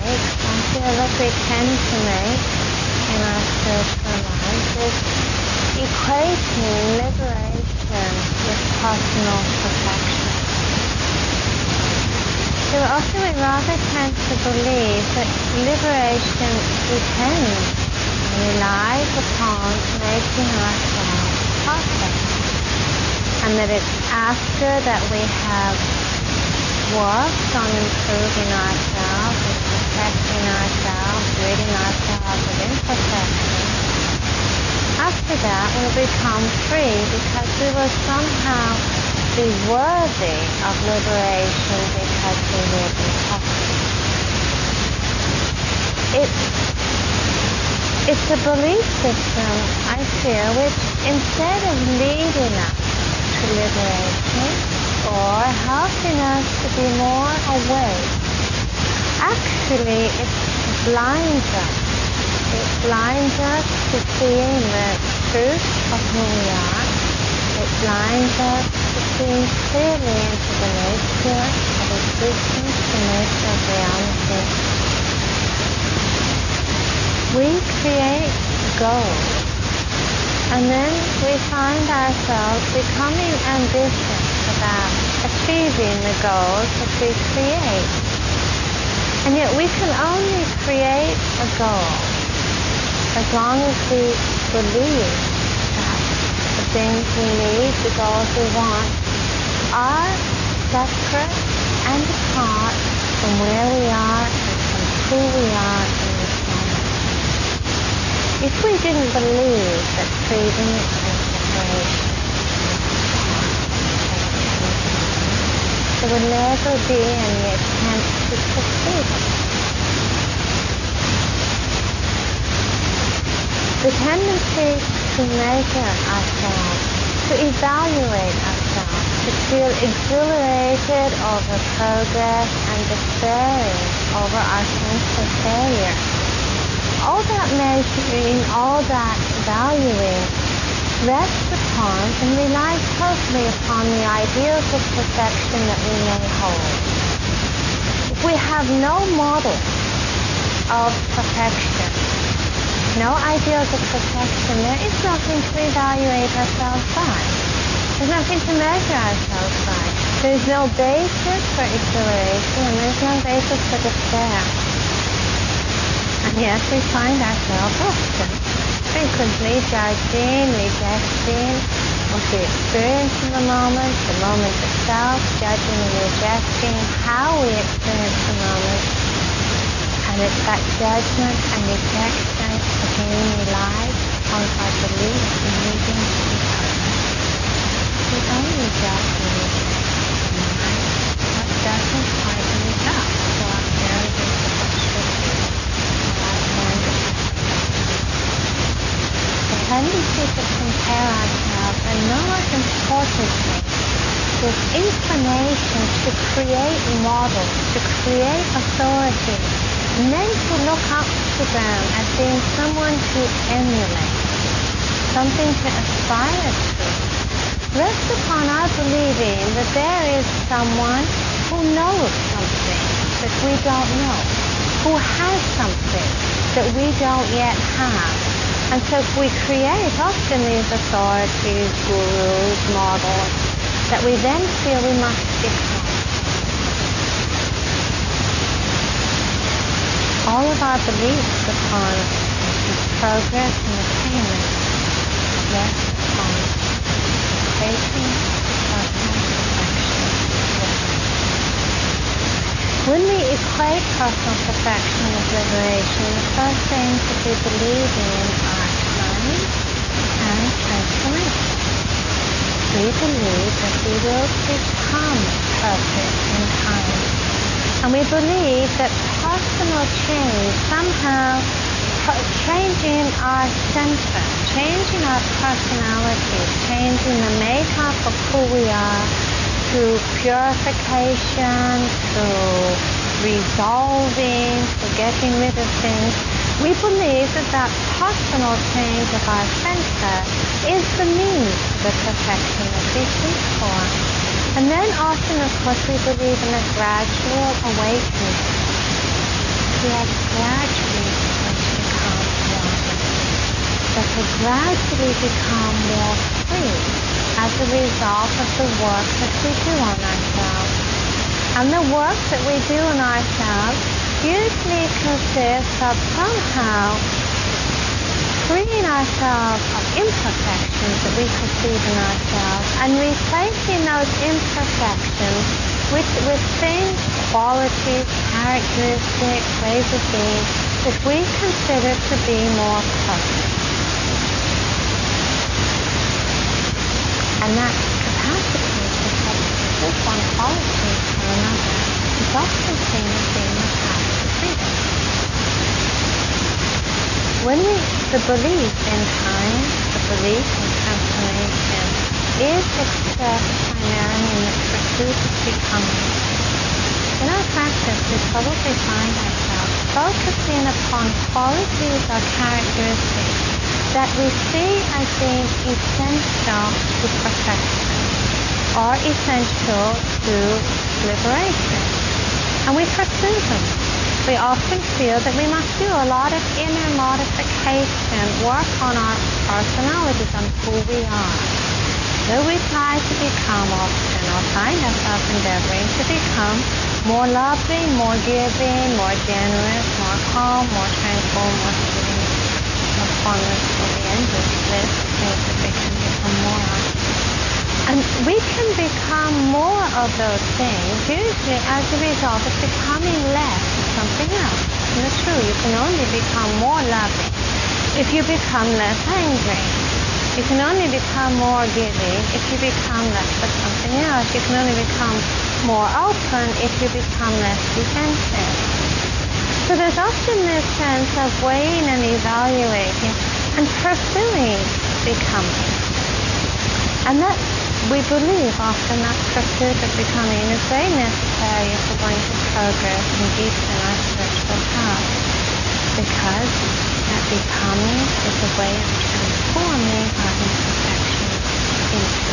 feel that we tend to make in our spiritual life is equating liberation with personal perfection. So often we rather tend to believe that liberation depends and relies upon making ourselves perfect, and that it's after that we have worked on improving ourselves, and perfecting ourselves, ridding ourselves of imperfection. After that we'll become free because we will somehow be worthy of liberation because we will be perfect. It's a belief system, I feel, which instead of leading us to liberation or helping us to be more awake, actually it blinds us. It blinds us to seeing the truth of who we are. It blinds us to seeing clearly into the nature of existence, the nature of reality. We create goals, and then we find ourselves becoming ambitious about achieving the goals that we create. And yet we can only create a goal as long as we believe that the things we need, the goals we want, are separate and apart from where we are and from who we are in this moment. If we didn't believe that freedom and separation there would never be any attempt to pursue them. The tendency to measure ourselves, to evaluate ourselves, to feel exhilarated over progress and despairing over our sense of failure. All that measuring, all that valuing rests upon and relies totally upon the ideals of perfection that we may hold. If we have no model of perfection, no ideals of perfection, there is nothing to evaluate ourselves by. There's nothing to measure ourselves by. There's no basis for exhilaration and there's no basis for despair. And yet we find ourselves often, frequently judging, rejecting what we experience in the moment itself, judging and rejecting how we experience the moment. And it's that judgment and rejection again relies on our belief in needing to be perfect. We only judge and reject in mind what doesn't quite meet up to our very basic expectations, our standards. The tendency to compare ourselves, and most importantly, this inclination to create models, to create authorities, and then to look up to them as being someone to emulate, something to aspire to, rests upon our believing that there is someone who knows something that we don't know, who has something that we don't yet have. And so we create often these authorities, gurus, models, that we then feel we must become. All of our beliefs upon progress and attainment rest upon facing personal perfection. When we equate personal perfection with liberation, the first things that we believe in are time and transformation. We believe that we will become perfect in time. And we believe that personal change, somehow changing our center, changing our personality, changing the makeup of who we are, through purification, through resolving, through getting rid of things, we believe that that personal change of our center is the means to the perfection that we seek for. And then often, of course, we believe in a gradual awakening. We have gradually become more free as a result of the work that we do on ourselves. And the work that we do on ourselves usually consists of somehow freeing ourselves of imperfections that we perceive in ourselves and replacing those imperfections with things, qualities, characteristics, ways of being that we consider to be more perfect. And that capacity to substitute one quality for another is often seen as being the path to freedom. The belief in time, the belief in transformation, is expressed primarily in the pursuit of becoming. In our practice, we probably find ourselves focusing upon qualities or characteristics that we see as being essential to perfection or essential to liberation. And we pursue them. We often feel that we must do a lot of inner modification, work on our personalities, on who we are. So we try to become often, or find ourselves endeavoring to become more loving, more giving, more generous, more calm, more tranquil, more serene, more fondness for the endless list of things that we can become more of. And we can become more of those things usually as a result of becoming less of something else. And it's true, you can only become more loving if you become less angry. You can only become more giving if you become less of something else. You can only become more open if you become less defensive. So there's often this sense of weighing and evaluating and pursuing becoming. And that we believe often that pursuit of becoming is very necessary if we're going to progress and deepen our spiritual path, because that becoming is a way of transforming our imperfections into.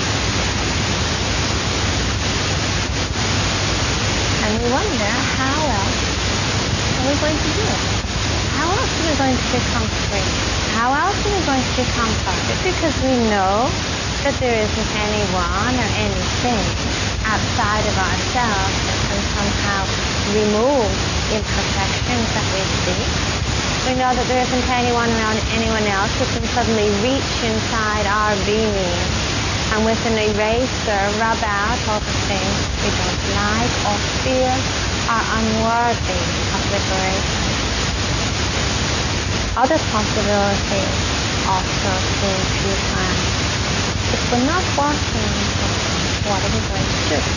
And we wonder, how else are we going to do it? How else are we going to become free? How else are we going to become perfect? Because we know that there isn't anyone or anything outside of ourselves that can somehow remove imperfections that we see. We know that there isn't anyone around anyone else who can suddenly reach inside our being and with an eraser rub out all the things we don't like or feel are unworthy of liberation. Other possibilities also seem futile. If we're not working on something, what are we going to do?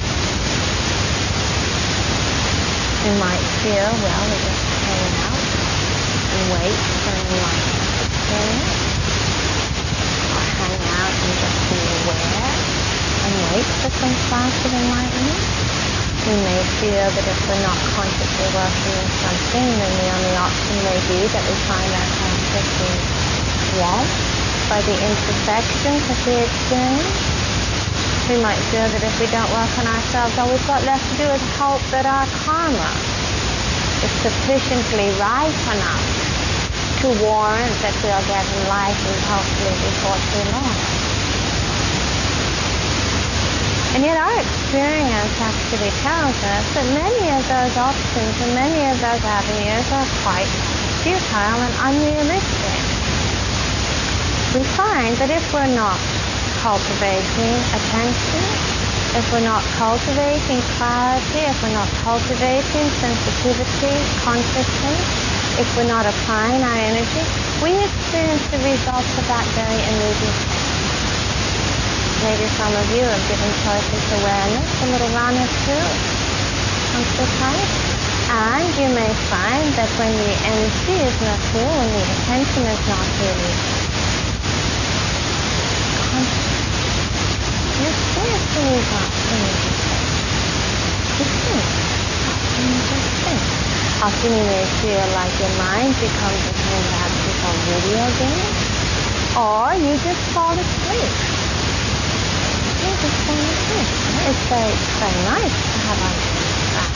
We might feel, well, we just hang out and wait for an enlightenment experience, or hang out and just be aware and wait for some flash of enlightenment. We may feel that if we're not consciously working on something, then the only option may be that we find ourselves drifting swamped by the imperfections that we experience. We might feel that if we don't work on ourselves, all we've got left to do is hope that our karma is sufficiently ripe enough to warrant that we'll get enlightened hopefully before too long. And yet our experience actually tells us that many of those options and many of those avenues are quite futile and unrealistic. We find that if we're not cultivating attention, if we're not cultivating clarity, if we're not cultivating sensitivity, consciousness, if we're not applying our energy, we experience the results of that very immediately. Maybe some of you have given choices awareness a little run or two once or twice, and you may find that when the energy is not here, when the attention is not really you experience the results immediately. You think. Often you just think. Often you may feel like your mind becomes a kind of abstract video game, or you just fall asleep. You just fall asleep. It's very nice to have our mind back.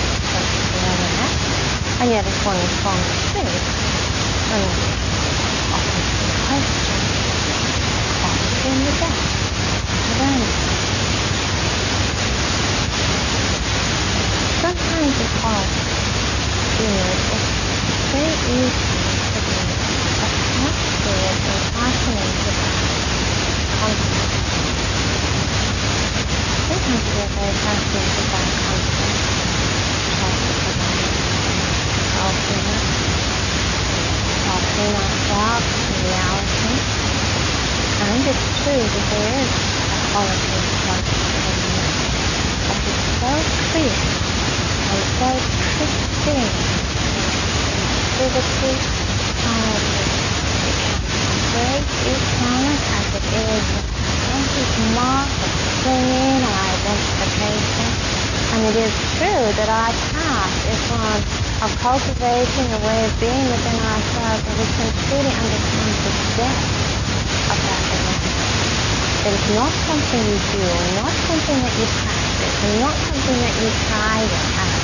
And yet if one is falling asleep, experience. Activity, great each moment as it is with mark of clinging or identification. And it is true that our task is one of cultivating a way of being within ourselves that we can truly understand the depth of that awareness. It is not something you do, or not something that you practice, and not something that you try to have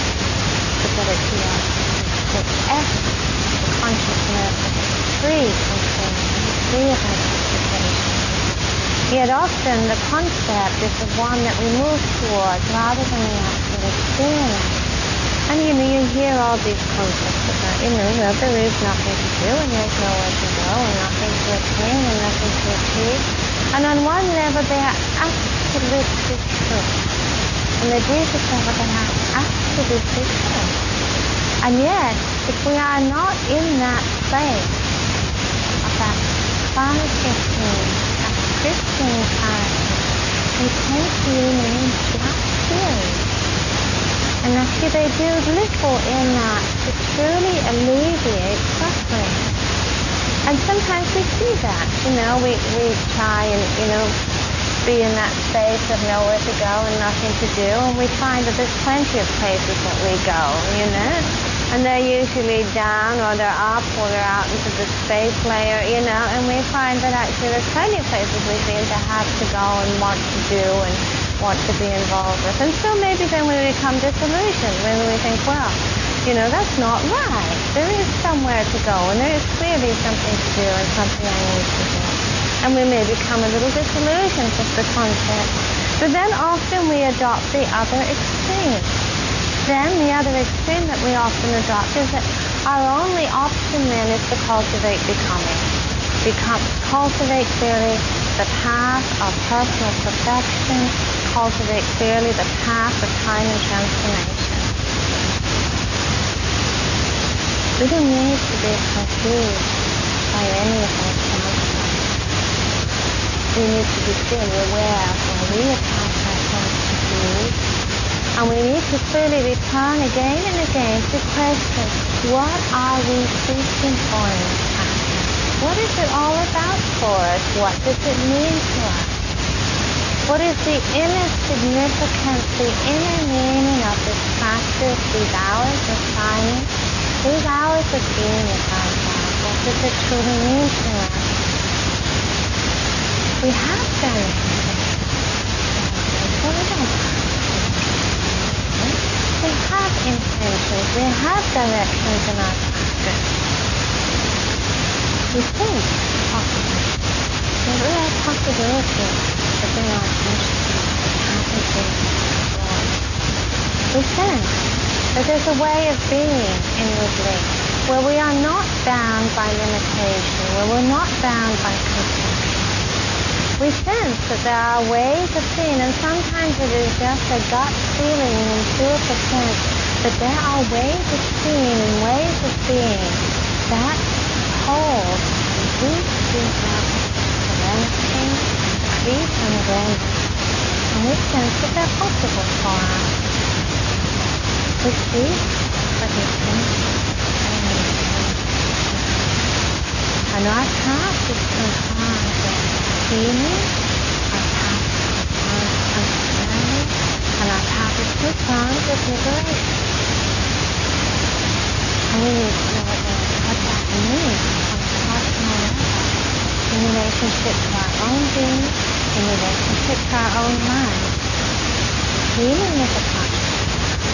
to get it to yourself. The essence, the consciousness is free from clinging, free of identification. Yet often the concept is the one that we move towards rather than the actual experience. And you hear all these concepts about, well, there is nothing to do and there's nowhere to go and nothing to attain and nothing to achieve. And on one level they are absolutely true. On the deepest level they are absolutely true. And yet, if we are not in that place of that fine-shifting, that pristine character, we tend to remain black theories. And actually they do little in that to truly alleviate suffering. And sometimes we see that, we try and, be in that space of nowhere to go and nothing to do, and we find that there's plenty of places that we go, and they're usually down or they're up or they're out into the space layer, and we find that actually there's plenty of places we seem to have to go and want to do and want to be involved with. And so maybe then we become disillusioned when we think, well, that's not right. There is somewhere to go and there is clearly something to do and something I need to do. And we may become a little disillusioned with the concept. But then often we adopt the other extreme. Then the other extreme that we often adopt is that our only option then is to cultivate becoming. Cultivate clearly the path of personal perfection, cultivate clearly the path of time and transformation. We don't need to be confused by any of those concepts. We need to be clearly aware of where we attach ourselves to these. And we need to clearly return again and again to question, what are we seeking for in this practice? What is it all about for us? What does it mean to us? What is the inner significance, the inner meaning of this practice, these hours of silence, these hours of being with ourselves? What does it truly mean to us? We have done it. We have intentions, we have directions in our practice. We think possibly. There are possibilities within our consciousness that haven't been explored. We sense that there's a way of being inwardly where we are not bound by limitation, where we're not bound by conception. We sense that there are ways of being, and sometimes it is just a gut feeling, an intuitive sense that there are ways of being and ways of being that hold deep, deep levels of serenity, peace, and awareness. And we sense that they're possible for us. We see what we think and our task is comprised of feeling, our path is comprised of understanding, and our path is comprised of liberation. And we need to know what that means on a personal level, in relationship to our own being, in relationship to our own mind. Healing is a conscious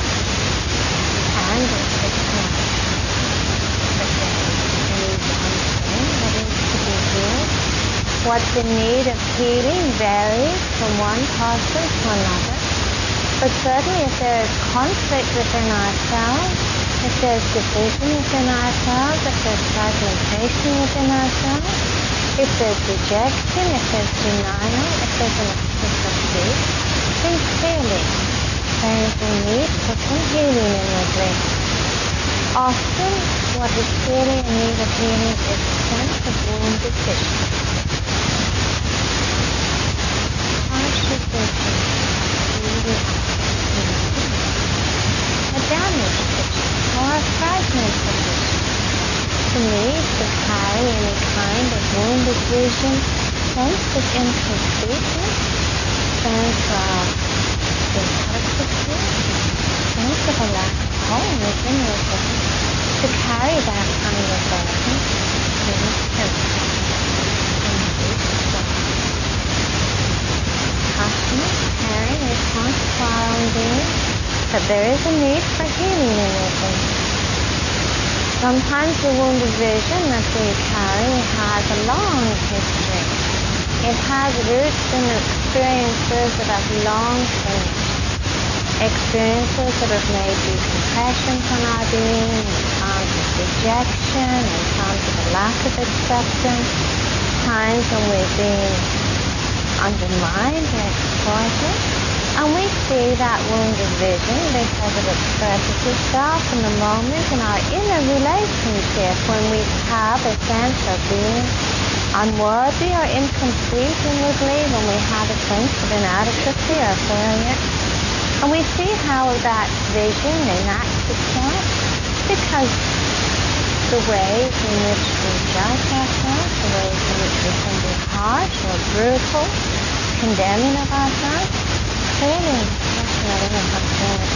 and it's a connection. But there is one thing that is to be healed. What's in need of healing varies from one person to another. But certainly if there is conflict within ourselves, if there's division within ourselves, if there's fragmentation within ourselves, if there's rejection, if there's denial, if there's an absence of peace, then clearly there is a need for some healing inwardly. Often what is clearly in need of healing is a sense of wounded tissue. Partial tissue, a damaged tissue. wounded vision, sense of incompleteness, sense of inadequacy, sense of a lack of home within yourself, to carry that kind of burden is compassionate, caring, response to our own being, that there is a need for healing in your being. Sometimes the wounded vision that we carry has a long history. It has roots in experiences that have long finished. Experiences that have made deep impressions on our being in times of rejection, in times of a lack of acceptance, times when we've been undermined or exploited. And we see that wounded vision because it expresses itself in the moment in our inner relationship when we have a sense of being unworthy or incomplete inwardly, when we have a sense of inadequacy or failure. And we see how that vision enacts itself because the ways in which we judge ourselves, the ways in which we can be harsh or brutal, condemning of ourselves, clearly definitely of ourselves.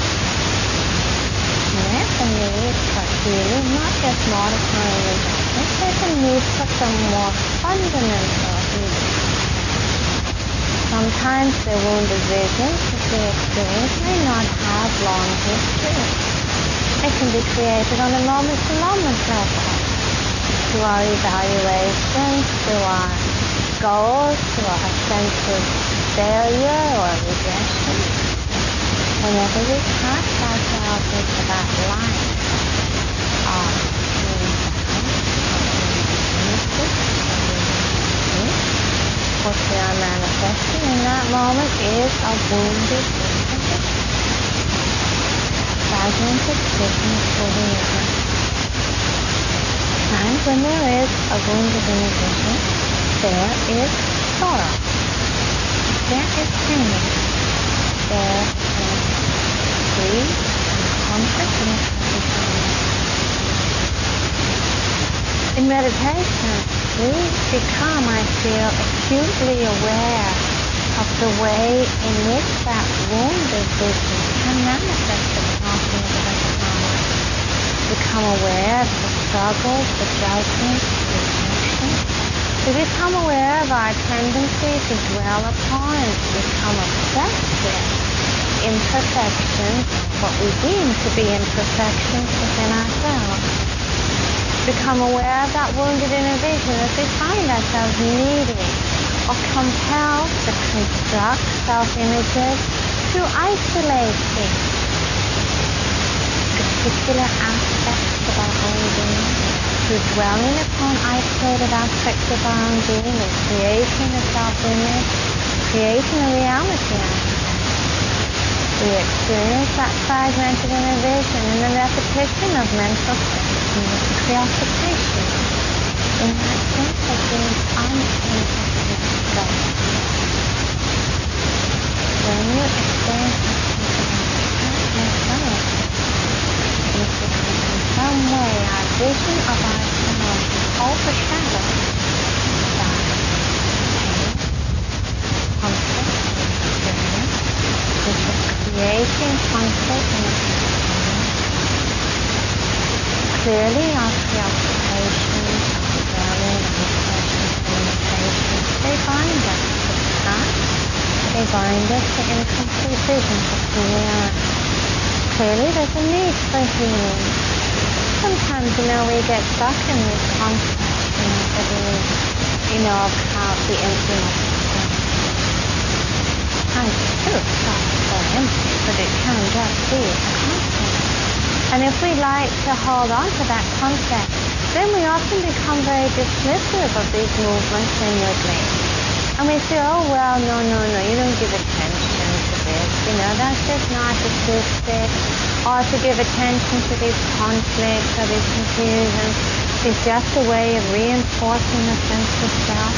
And there's a need for healing, not just modifying injustice, there's a need for some more fundamental healing. Sometimes the wounded visions that we experience may not have long history. It can be created on a moment-to-moment level, through our evaluations, through our goals, through our sense of failure or regression. Whenever we cast ourselves into that light of being what we are manifesting in that moment is a wounded vision. Fragmented vision holding it. And when there is a wounded vision, there is sorrow. There is pain. There is grief and conflict and in meditation, we become, I feel, acutely aware of the way in which that wounded vision can manifest itself in a different manner. Become aware of the struggles, the judgments, the rejection. We become aware of our tendency to dwell upon and to become obsessed with imperfections, what we deem to be imperfections within ourselves. Become aware of that wounded inner vision as we find ourselves needing or compelled to construct self-images through isolating particular aspects of our own being, through dwelling upon isolated aspects of our own being and creating a self-image, creating a reality out of it. We experience that fragmented inner vision in the repetition of mental states and the preoccupation in that sense of being uninterested God. When you experience that it becomes in some way our vision of ourselves is overshadowed by pain, conflict, experience, which is creating conflict and experience. Clearly our preoccupations, our dwelling, our obsessions, our limitations, they bind us to the past, they bind us to incomplete visions of who we are. Clearly there's a need for healing. Sometimes, we get stuck in this concept, of how the emptiness of self. It's true, self is very empty, but it can just be a concept. And if we like to hold on to that concept, then we often become very dismissive of these movements inwardly. And we say, oh, well, no, you don't give attention to this. That's just narcissistic. Or to give attention to these conflicts or these confusions is just a way of reinforcing the sense of self.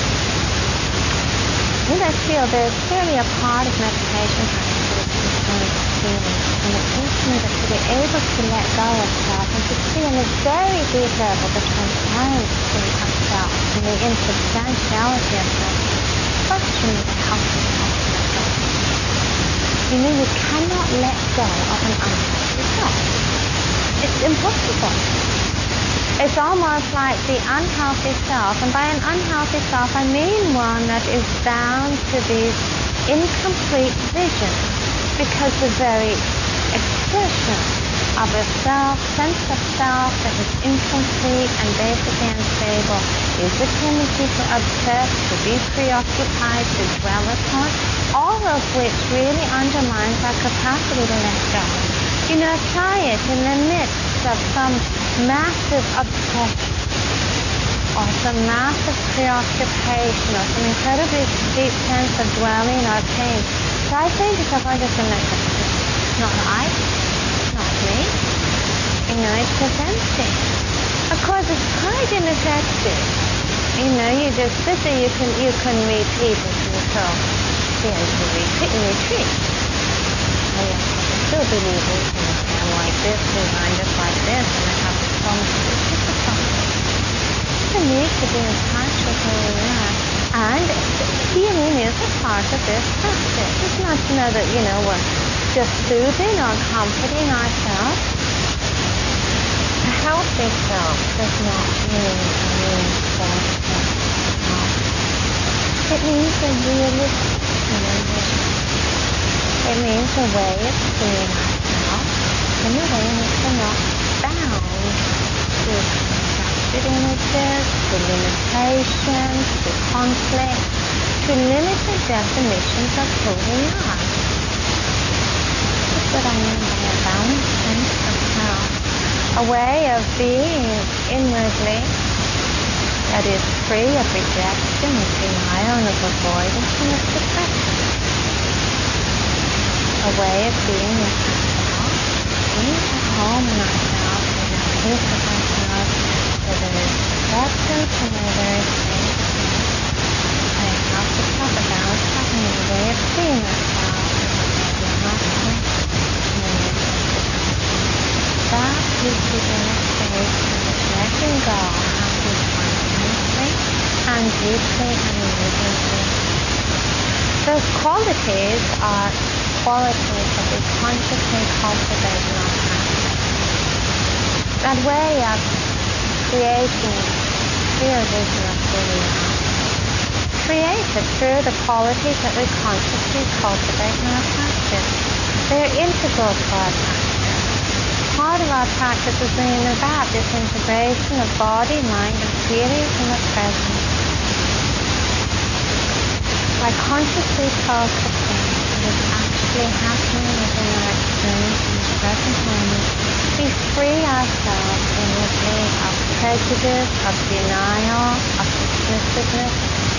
I feel there's clearly a part of meditation practice that is concerned with feeling. And the person is to be able to let go of self and to see a a very deep level the transparency of self and the insubstantiality of self, question is healthy self. You know, you cannot let go of an unhealthy self. It's impossible. It's almost like the unhealthy self, and by an unhealthy self I mean one that is bound to these incomplete visions, because the very expression of a self, sense of self that is incomplete and basically unstable is the tendency to obsess, to be preoccupied, to dwell upon, all of which really undermines our capacity to let go. You know, try it in the midst of some massive obsession or some massive preoccupation or some incredibly deep sense of dwelling or pain. Try saying to yourself, I'm just going to let go. It's not I, it's not me. You know, it's just empty. Of course, it's quite ineffective. You know, you just sit there, you can repeat it until the end of the retreat. Oh yes, I still believe in things. I'm like this, and I'm just like this, and I have this promise. It's just a process. You need to be in touch with who we are. And healing is a part of this practice. It's not to know that, you know, we're just soothing or comforting ourselves. A healthy self does not mean a reinforced self. It means a realistic vision. It means a way of seeing ourselves in a way in which we're not bound to constructed images, to limitations, to conflict, to limited definitions of who we are. That's what I mean by a balanced sense of self. A way of being inwardly that is free of rejection, of denial, and of avoidance, and of suppression. A way of being with ourselves, being at home in ourselves, in our peace with ourselves, where there is acceptance and where there is faith. I have to talk about talking as a way of seeing ourselves, that is the inner space in which letting go happens spontaneously and deeply and immediately. Those qualities are qualities that we consciously cultivate in our practice. That way of creating clear vision of who we are, created through the qualities that we consciously cultivate in our practice. They're integral to our practice. Part of our practice is bringing about this integration of body, mind, and feelings in the present. By consciously focusing what is actually happening within our experience in the present moment, we free ourselves inwardly of prejudice, of denial, of dismissiveness,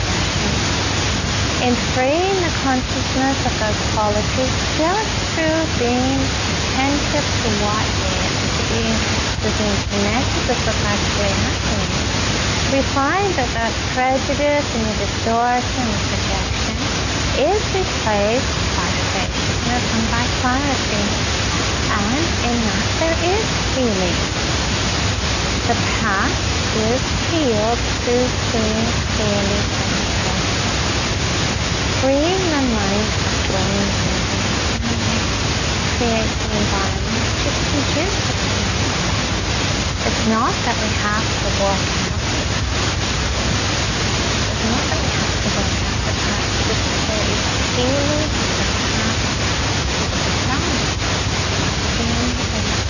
in freeing the consciousness of those qualities just through being attentive to what is, to being connected with what's actually happening. We find that prejudice and the distortion and the projection is replaced by spaciousness and by clarity. And in that there is healing. The past is healed through seeing clearly from the present. Freeing the mind from dwelling in creates an environment which is conducive to this. It's not that we have to work out the past. It's not that we have to work out the past. It's that there is healing of the past itself in the present.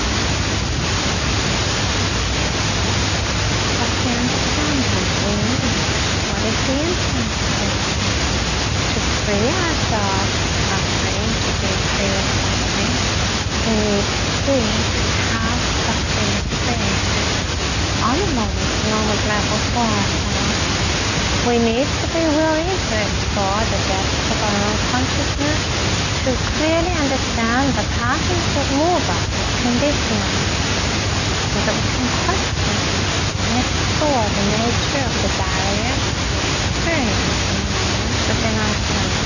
But we understand what we need. What is the intent of this? To free ourselves from suffering, to be free of suffering, we need to have suffering free on a moment level for ourselves. We need to be willing to explore the depths of our own consciousness to clearly understand the patterns that move us, that condition us, so that we can question and explore the nature of the barriers experienced within ourselves.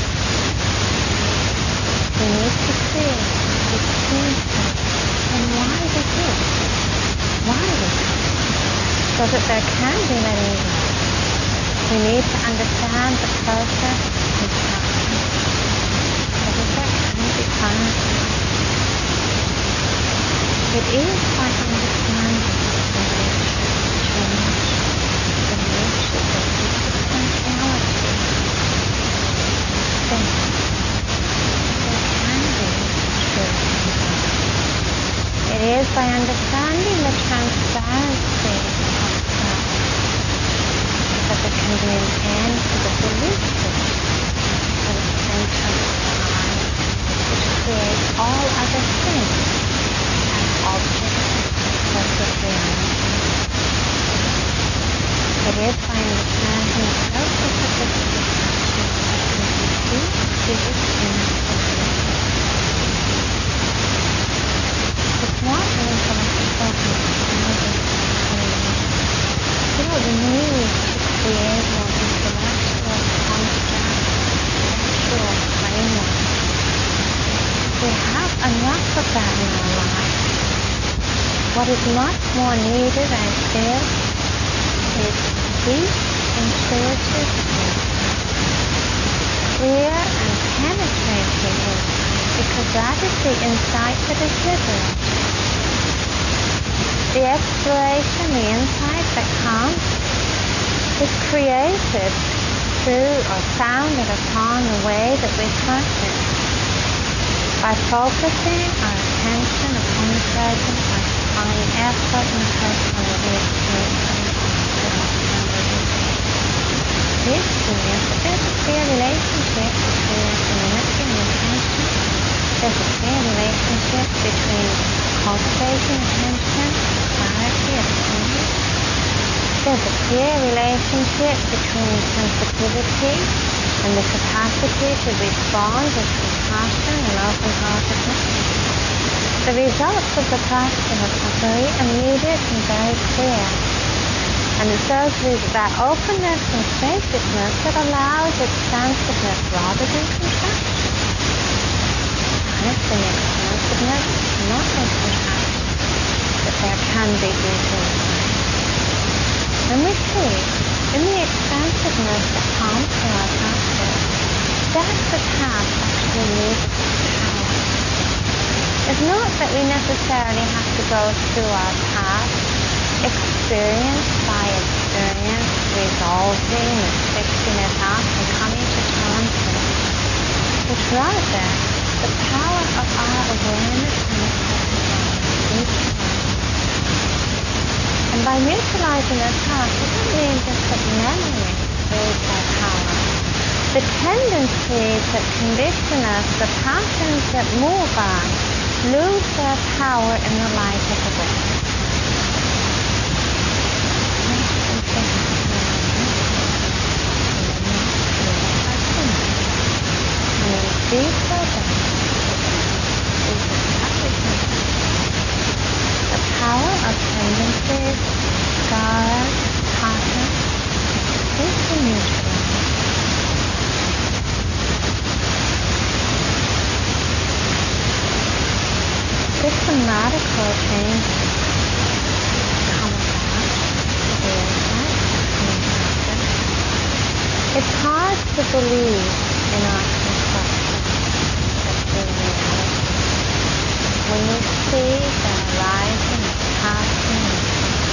We need to see, experience, and why we do. Why so that there can be letting go. We need to understand the process of construction so that there can be clarity. It is by understanding the nature of potentiality, then there can be true enlightenment. It is by understanding the transparency of self that there can be an end to the belief system of the center of I, which creates all other things as objects of separate reality. It is by understanding the process of this construction that can be deep seated in the belief. It's not an intellectual understanding of creation. We don't need to create more intellectual constructs, intellectual frameworks. We have enough of that in our life. What is much more needed, I feel, is deep, intuitive insight. Clear and penetrating insight, because that is the insight that is liberating. The exploration, the insight that comes, is created through or founded upon the way that we practice. By focusing our attention upon the present, by applying effort and personality experience. This means that there's a clear relationship between equanimity and attention. There's a clear relationship between cultivating attention, clarity of focus. There's a clear relationship between sensitivity and the capacity to respond with compassion and open-heartedness. The results of the practice are very immediate and very clear. And it's that openness and spaciousness that allows expansiveness rather than contraction. And it's in expansiveness, not in contraction, that there can be deep insight. And we see, in the expansiveness that comes from our practice, that's the path actually leads us to power. It's not that we necessarily have to go through our path experience by experience, resolving and fixing it up and coming to terms with it. It's rather the power of our awareness and the present moment. And by neutralizing that power, it doesn't mean just that memory lose their power. The tendencies that condition us, the patterns that move us, lose their power in the light of awareness. Deeper down, the power of tendencies, scars, patterns, is to neutralize. Systematical changes come about, the insight coming happen. It's hard to believe in our construction. When you see the arising and passing and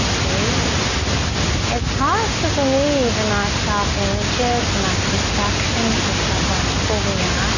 it's hard to believe in our self-images and our constructions of who we are,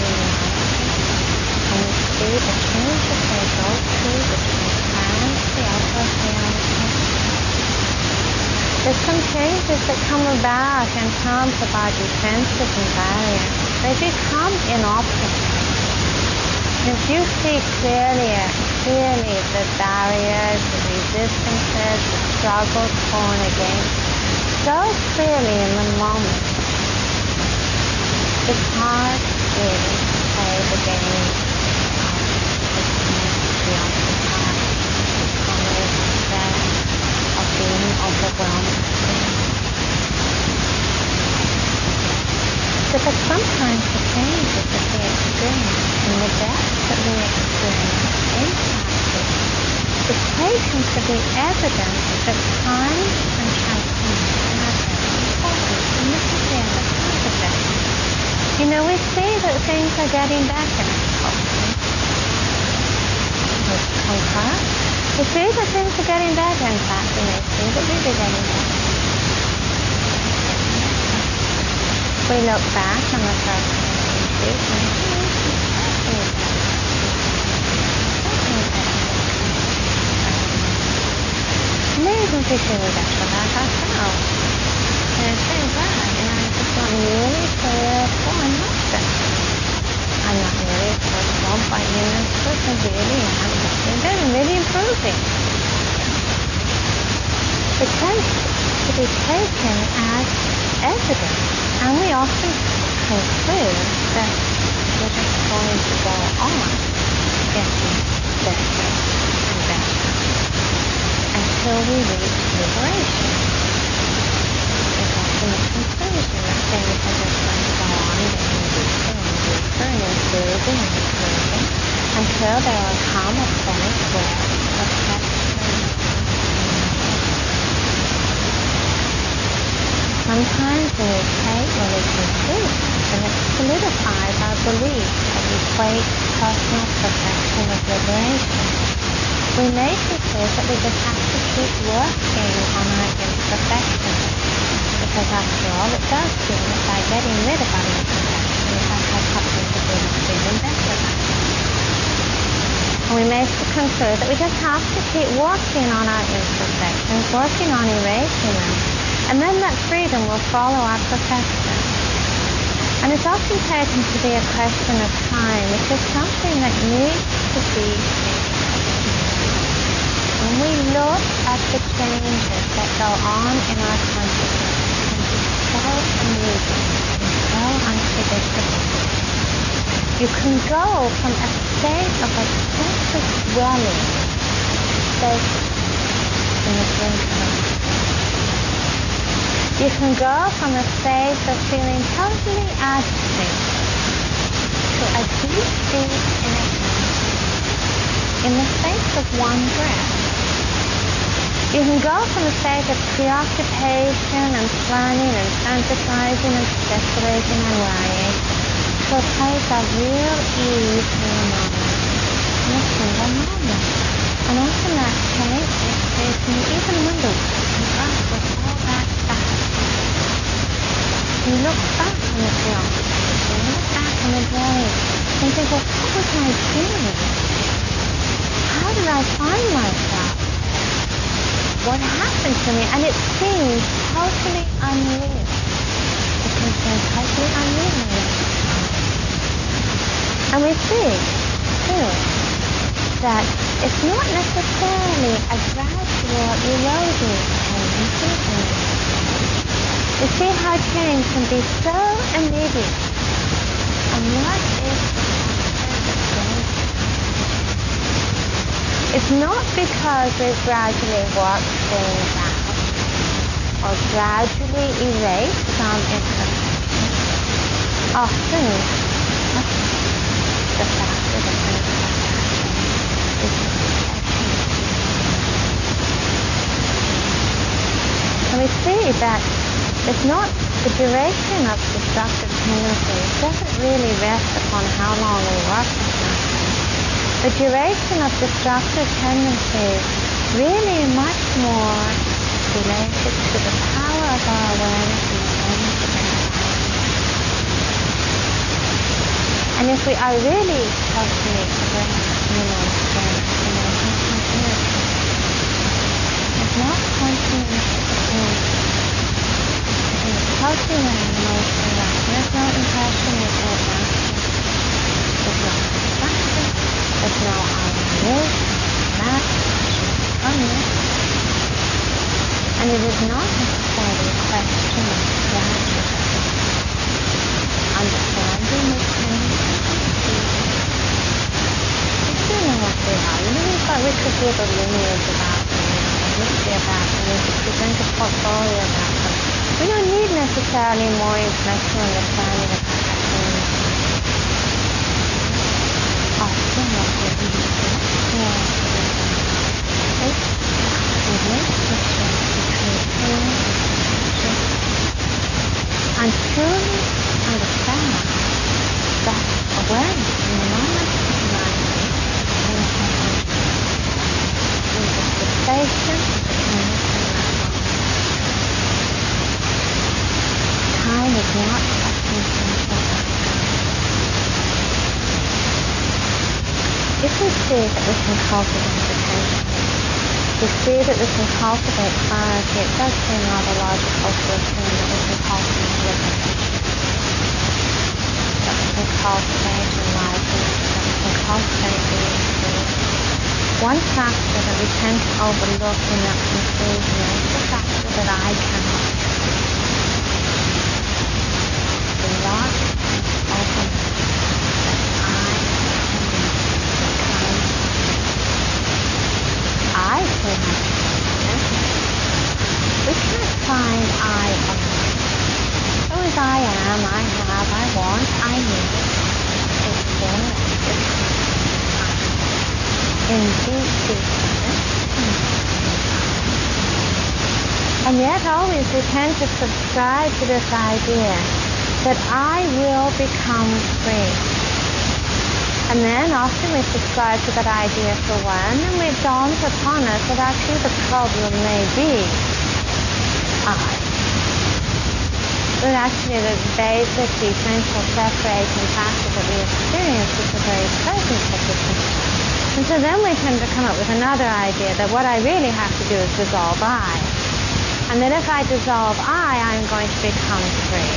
and we see the changes they go through, the transparency of those realities. There's some changes that come about in terms of our defenses and barriers. They become inoperable. If you see clearly the barriers, the resistances, the struggles born against, so clearly in the moment, it's hard really to play the game of preoccupied, always there, of being overwhelmed. So that sometimes the changes that we experience and the depth that we experience in practice is taken to be evidence that time and transformation are very important. And this is the other part of it. You know, we see that things are getting better in our culture. We see that things are getting better. In fact, we may see that these are getting better. We look back on the first amazing to feel better about ourselves. And it's so bad, and I just want really to fall in love with it. I'm not really first of all by humans, but I really am getting better, really improving. It tends to be taken as evidence, and we often conclude that we're just going to go on getting better and better until we reach liberation. It's often a conclusion that things are just going to go on getting deeper and deeper and improving and improving until there will come a point where perfection. Sometimes when we take what is conclusions and it solidifies our belief that we equate personal perfection with liberation. We may conclude that we just have to keep working on our imperfections, because after all it does seem that by getting rid of our imperfections I have something to do with feeling better about it. And we may conclude that we just have to keep working on our imperfections, working on erasing them, and then that freedom will follow our perfection. And it's often taken to be a question of time, which is something that needs to be changed. When we look at the changes that go on in our consciousness, it can be so amusing and so unpredictable. You can go from a state of a sense of dwelling, state in the dream. You can go from a state of feeling totally agitated to a deep, deep innocence in the space of one breath. You can go from a state of preoccupation and planning and fantasizing and speculating and worrying to a place of real ease in the moment, in a single moment. And often that change takes place in even wonder and us with all that back. You look back on the preoccupation, you look back on the day, and think, well, what was I doing? How did I find myself? What happened to me? And it seems totally unreal. It can seem totally unreal. And we see, too, that it's not necessarily a gradual eroding tendency. You see how change can be so immediate. And what is the It's not because we've gradually worked things out or gradually erased some imperfections. Often, the fact that it's an imperfection is imperfection. And we see that it's not the duration of destructive tendencies doesn't really rest upon how long we work with them. The duration of destructive tendencies really much more related to the power of our awareness in the moment of our life. And if we are really cultivating awareness in the moment of our life, there's no continuity between cultivating the most of life. There's no impression, there's no action, there's no distraction. There's no unreal, mad, unreal. And it is not necessarily a question of strategy. Understanding the change you know what they are. We could give a lineage about them, a history about them, we could present a portfolio about them. We don't need necessarily more intellectual understanding of how that change. Often what we need is can cultivate attention. We see that we can cultivate clarity. It does seem rather logical to assume that we can cultivate liberation, that we can cultivate enlightenment, that we can cultivate being free. One factor that we tend to overlook in that conclusion is the factor that I cannot choose. The lot openness that I cannot we can't find I alone. So as I am, I have, I want, I need. It's there, it's in deep, deep and yet always we tend to subscribe to this idea that I will become free. And then often we subscribe to that idea for a while, and then it dawns upon us that actually the problem may be I. That actually the basic, essential, separating factor that we experience is the very presence of this thing. And so then we tend to come up with another idea that what I really have to do is dissolve I. And that if I dissolve I, I'm going to become free.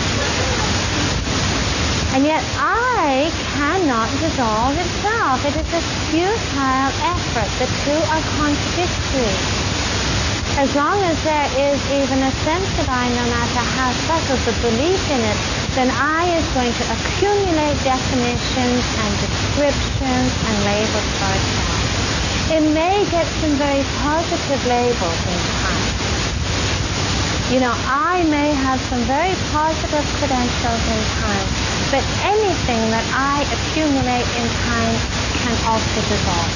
And yet I cannot dissolve itself. It is a futile effort. The two are contradictory. As long as there is even a sense of I, no matter how subtle the belief in it, then I is going to accumulate definitions and descriptions and labels for itself. It may get some very positive labels in time. You know, I may have some very positive credentials in time, but anything that I accumulate in time can also dissolve.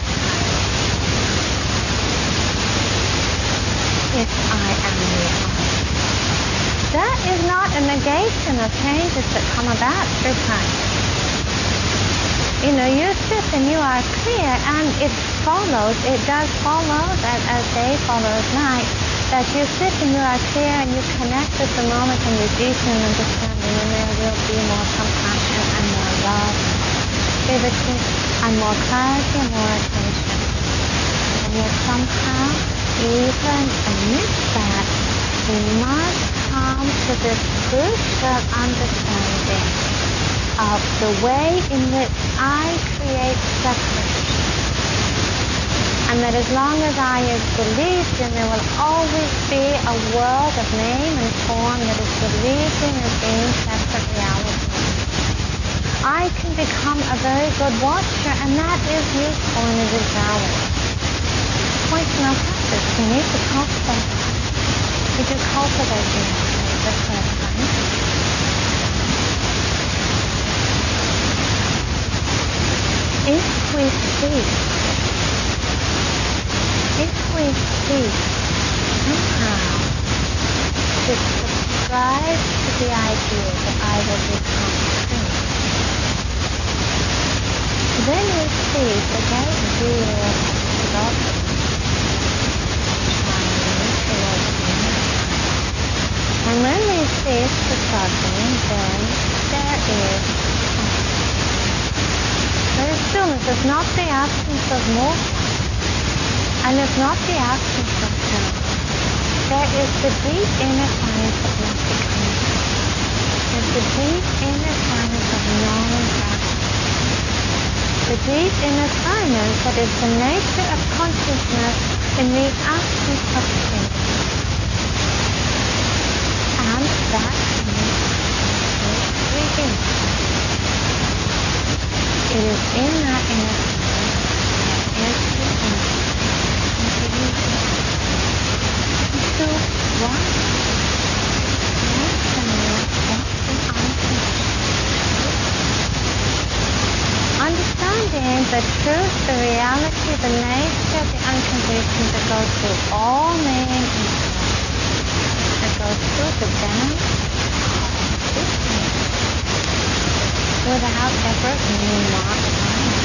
If I am the I. That is not a negation of changes that come about through time. You know, you sit and you are clear, and it does follow that as day follows night, that you sit and you are clear and you connect with the moment and you deepen in understanding, and there will be more compassion and more love, activity, and more clarity and more attention. And yet somehow, even amidst that, we must come to this crucial understanding of the way in which I create separation. And that as long as I is believed in, there will always be a world of name and form that is believed in as being separate reality. I can become a very good watcher, and that is useful and it is valid. Point to no practice. We need to cultivate that. We do cultivate the first time. If we seek somehow to subscribe to the idea that I will become free, then we see the great deal of development and when we cease the struggling, then there is stillness. It's not the absence of motion, and it's not the absence of self. There is the deep inner science of not becoming. There's the deep inner science of non-action. The deep inner science that is the nature of consciousness in the absence of things. And that is within. It is in that inner science that everything is so what? Understanding the truth, the reality, the nature of the unconditioned that goes through all name and form, that goes through the dance of existence without ever being modified.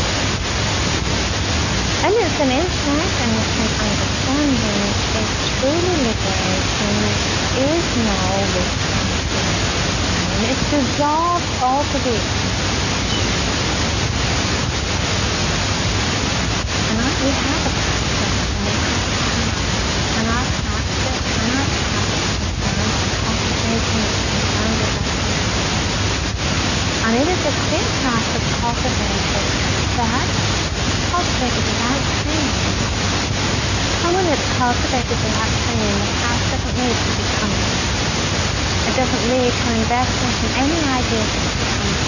And it's an insight and it's an understanding. It's truly liberation. Is no withdrawal. And it's dissolved altogether. cultivated without training, the house doesn't need to become. It doesn't need to invest in any ideas to become